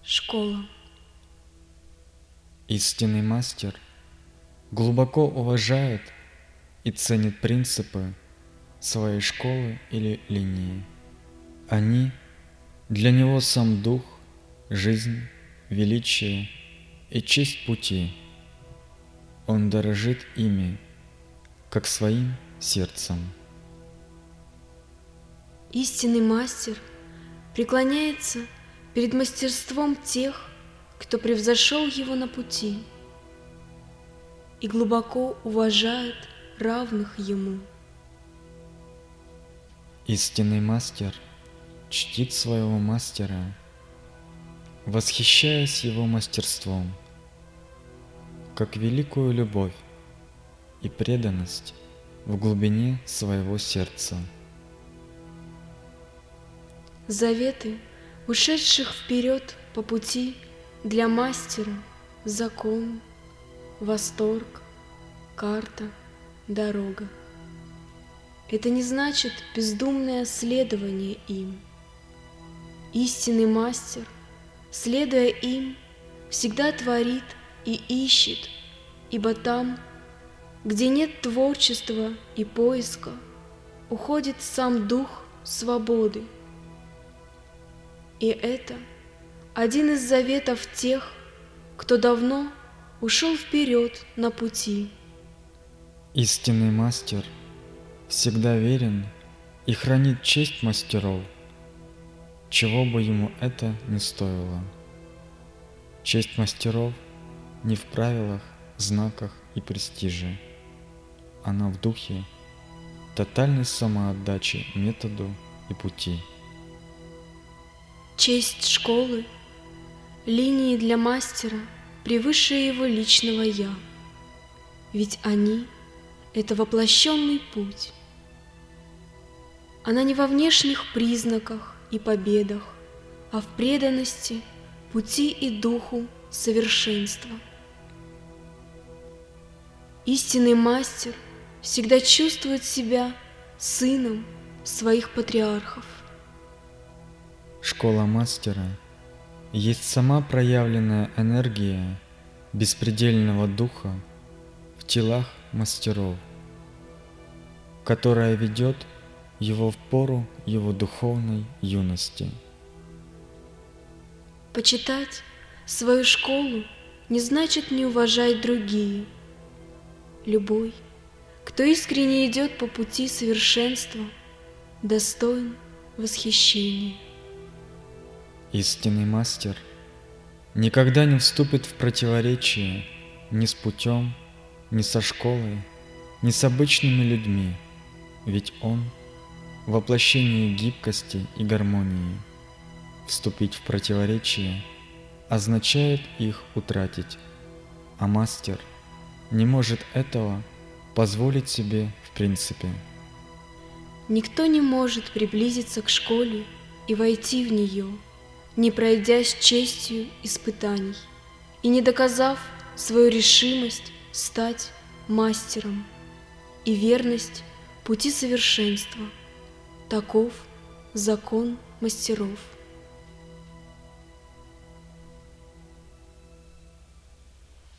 Школа. Истинный мастер глубоко уважает и ценит принципы своей школы или линии. Они для него сам дух, жизнь, величие и честь пути. Он дорожит ими, как своим сердцем. Истинный мастер преклоняется перед мастерством тех, кто превзошел его на пути, и глубоко уважает равных ему. Истинный мастер чтит своего мастера, восхищаясь его мастерством, как великую любовь и преданность в глубине своего сердца. Заветы ушедших вперед по пути для мастера — закон, восторг, карта, дорога. Это не значит бездумное следование им. Истинный мастер, следуя им, всегда творит и ищет, ибо там, где нет творчества и поиска, уходит сам дух свободы. И это один из заветов тех, кто давно ушел вперед на пути. Истинный мастер всегда верен и хранит честь мастеров, чего бы ему это ни стоило. Честь мастеров не в правилах, знаках и престиже. Она в духе тотальной самоотдачи методу и пути. Честь школы, линии для мастера превыше его личного «я», ведь они — это воплощенный путь. Она не во внешних признаках и победах, а в преданности пути и духу совершенства. Истинный мастер всегда чувствует себя сыном своих патриархов. Школа мастера есть сама проявленная энергия беспредельного духа в телах мастеров, которая ведет его в пору его духовной юности. Почитать свою школу не значит не уважать другие. Любой, кто искренне идет по пути совершенства, достоин восхищения. Истинный мастер никогда не вступит в противоречие ни с путем, ни со школой, ни с обычными людьми, ведь он — воплощение гибкости и гармонии. Вступить в противоречие означает их утратить, а мастер не может этого позволить себе в принципе. Никто не может приблизиться к школе и войти в нее, не пройдя с честью испытаний и не доказав свою решимость стать мастером и верность пути совершенства. Таков закон мастеров.